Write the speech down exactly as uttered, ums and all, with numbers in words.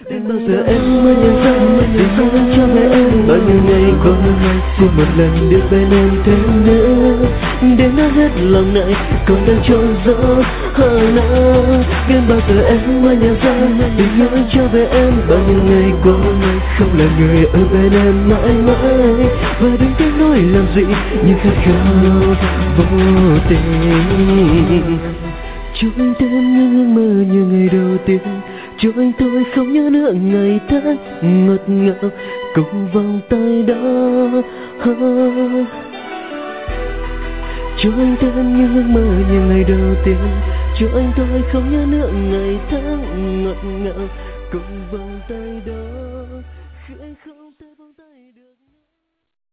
Đến bao giờ em mới nhận ra tình yêu cho mẹ em bao nhiêu ngày qua xin một lần được bên em thêm nữa để nói hết lòng này còn đang trôi gió hơn nữa. Đến bao giờ em mới nhận ra tình yêu cho mẹ em bao nhiêu ngày qua không là người ở bên em mãi mãi và đừng tiếng nói làm gì như khát khao vô tình. Cho anh thêm những ước mơ như ngày đầu tiên, cho anh tôi không nhớ nữa ngày tháng ngọt ngào cùng vòng tay đó. Cho anh thêm những ước mơ như ngày đầu tiên, cho anh tôi không nhớ nữa ngày tháng ngọt ngào cùng vòng tay đó.